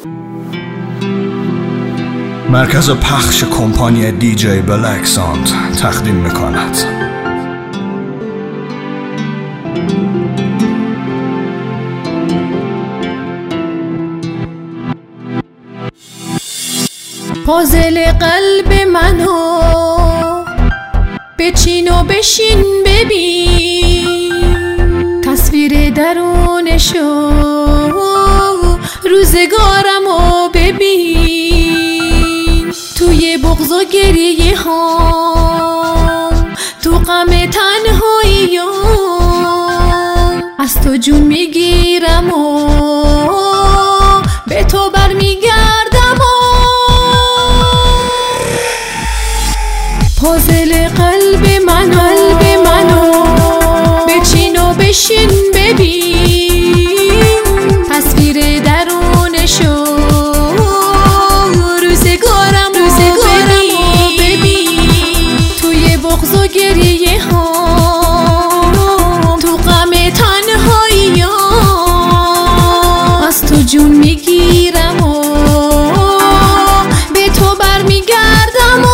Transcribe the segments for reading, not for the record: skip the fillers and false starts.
مرکز پخش کمپانی دیجی بلک ساند تقدیم میکند. پازل قلب منو بچین و بشین ببین، تصویر درونشو روزگارمو ببین. توی بغض و گریه هام، تو غم تنهاییام، از تو جون میگیرم و به تو برمیگردم. پازل قلب منو بچین و بشین ببین، تصویر درونشو روزگارمو ببین. توی بغض و گریه هام، تو غم تنهاییام، از تو جون میگیرم و به تو برمیگردم.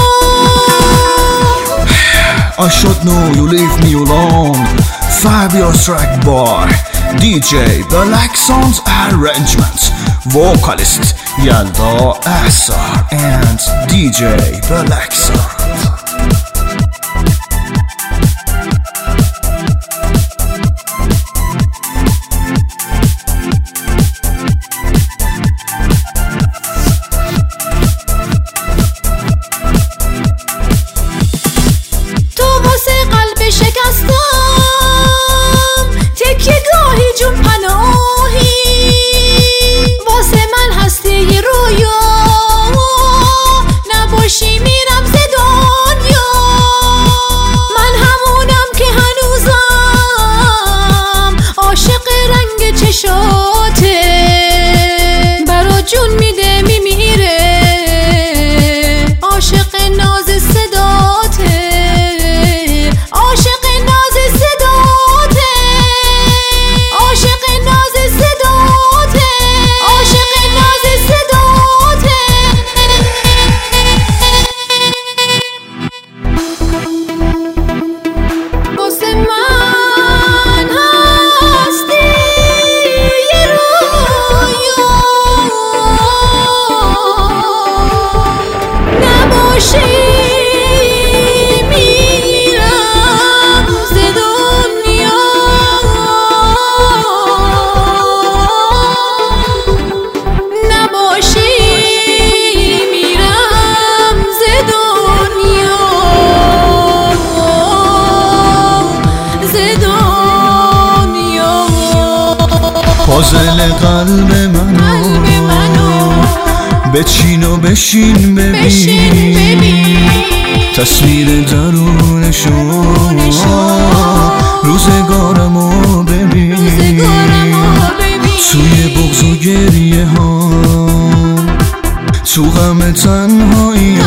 I should know you leave me alone. Fabulous track by DJ Belack Sounds Arrangements. Vocalist Yalda Asar and DJ Belack Sound. برا جون میده میمیره، عاشق ناز صداته، عاشق ناز صداته، عاشق ناز صداته، عاشق ناز صداته. واسه من پازل قلب منو بچین و بشین ببین، تصویر درونشو روزگارمو ببین. توی بغض و گریه ها، تو غم تنهایی